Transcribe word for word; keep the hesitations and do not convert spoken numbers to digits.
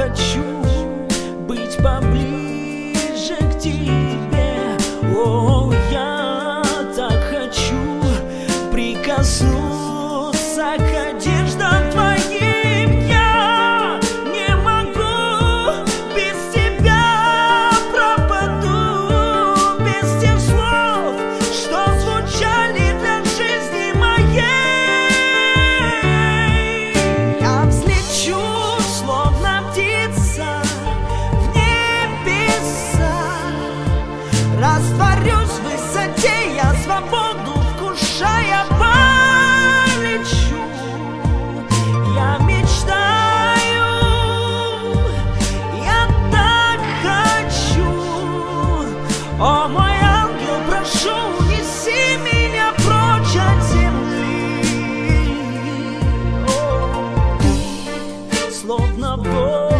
хочу быть поближе к тебе. О, я так хочу прикоснуться к одеждам твоим. Я не могу, без тебя пропаду, без тех слов, что звучали для жизни моей. Я взлечу, словно птица, в небеса, растворюсь в высоте, я свободу вкушая полечу. Я мечтаю, я так хочу. О, мой ангел, прошу, унеси меня прочь от земли. О, ты словно Бог.